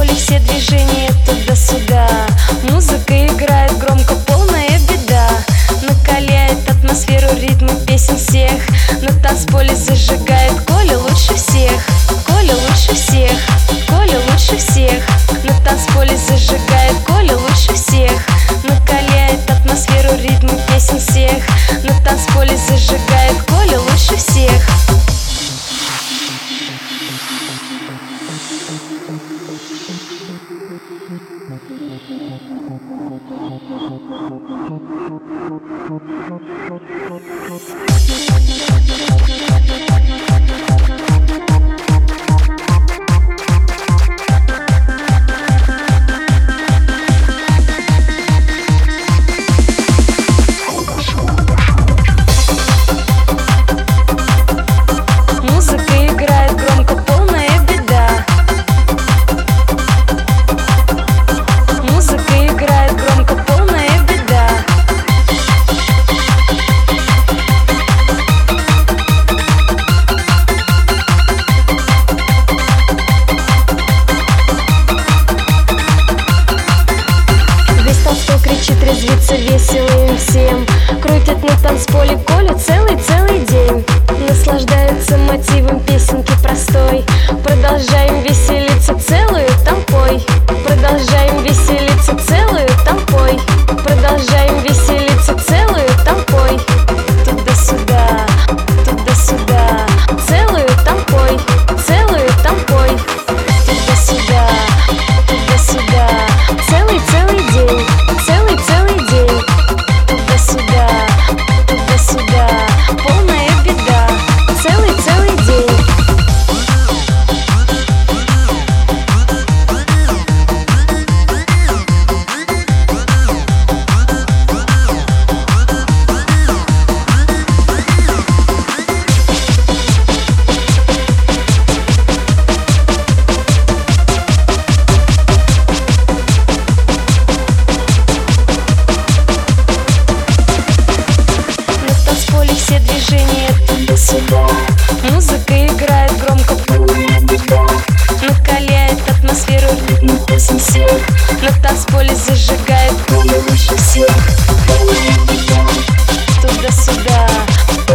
танцполе все движения туда-сюда. Музыка играет громко, полная беда. Накаляет атмосферу ритм песен всех. На танцполе зажигает Коля лучше всех. Коля лучше всех, Коля лучше всех. На танцполе зажигает Коля лучше всех. Накаляет атмосферу ритм песен всех. На танцполе зажигает Коля лучше всех. Музыка играет громко, полная беда. Музыка играет громко, полная беда. Весь танцпол кричит, резвится весело им всем. Крутит на танцполе Коля целый день. Наслаждаются мотивом песенки простой. Продолжаем веселиться целую толпой. Продолжаем веселиться целую толпой. Продолжаем веселиться целую толпой. Туда-сюда, туда-сюда. Целую толпой, целую толпой. Туда-сюда, туда-сюда. Целый день, целый день. Туда-сюда, туда-сюда. Полная беда, целый день. Все движения туда-сюда. Музыка играет громко, накаляет атмосферу ритм песен всех. На танцполе зажигает Коля лучше всех. Туда-сюда.